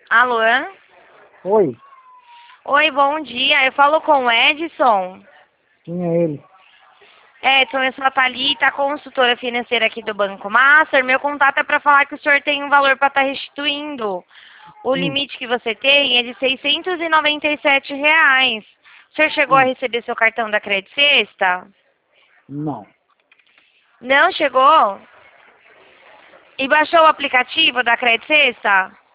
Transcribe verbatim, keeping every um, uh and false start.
Alô? Oi, Oi, bom dia. Eu falo com o Edson. quem é ele? Edson, eu sou a Thalita, consultora financeira aqui do Banco Master. Meu contato é para falar que o senhor tem um valor para estar restituindo. O Hum, limite que você tem é de seiscentos e noventa e sete reais. O senhor chegou a hum, receber seu cartão da Credit Sexta? não, Não chegou? E baixou o aplicativo da Credit Sexta?